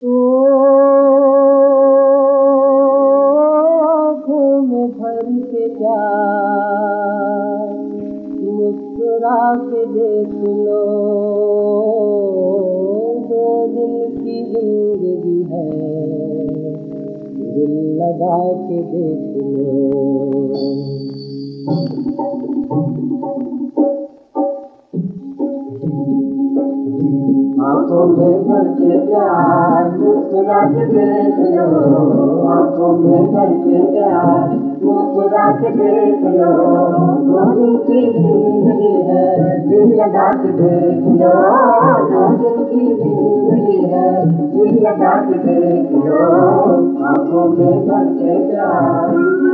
आँखों में भर के प्यार मुस्कुरा के देख लो, दो दिन की जिंदगी है, दिल लगा के देख लो। आँखों में भर के प्यार मुस्कुरा के देख लो, आँखों में भर के प्यार मुस्कुरा के देख लो, दो दिन की जिंदगी है, दिल लगा के देख लो, दो दिन की जिंदगी है, दिल लगा के देख लो। आँखों में भर के प्यार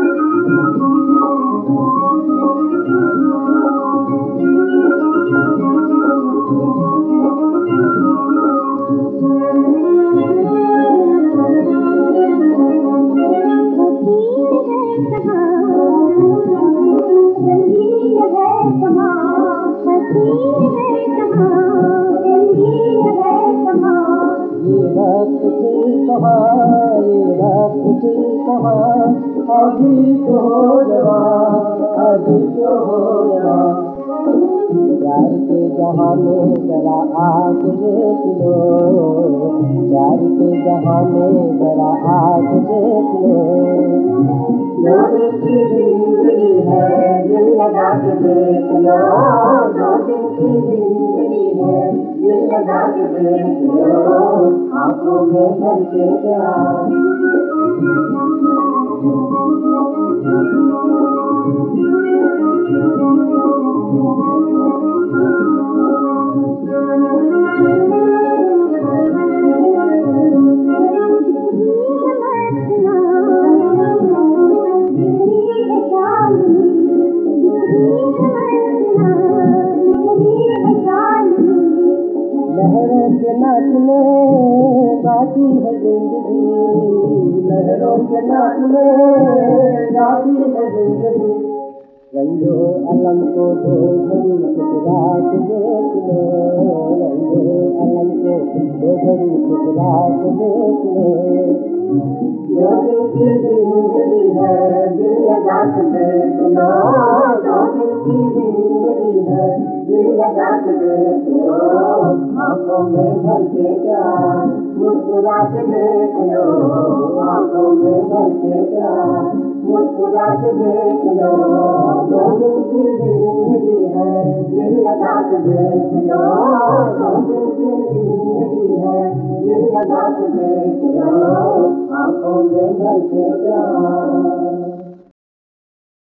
अभी तो हो जवान, अभी तो हो जवान। प्यार के जहाँ में जरा आग देख लो, प्यार के जहाँ में जरा आग देख लो। दो दिन की जिंदगी है, दिल लगा के देख लो, दो दिन की जिंदगी है, दिल लगा के देख लो। आँखों में भर के प्यार लहरों के नाच में गाती है जिंदगी, लहरों के नाच में गाती है जिंदगी। रंगो अलम को दो घड़ी ठुकरा के देख लो, रंगो अलम को दो घड़ी ठुकरा के देख लो। दो दिन की जिंदगी है, दिल लगा के देख लो, दो दिन की जिंदगी है, दिल लगा के देख लो। आँखों में भर के प्यार मुस्कुरा के देख लो, आँखों में भर के प्यार मुस्कुरा के देख लो। दो दिन की जिंदगी है, दिल लगा के देख लो, दो दिन की जिंदगी है, दिल लगा के देख लो। आँखों में भर के प्यार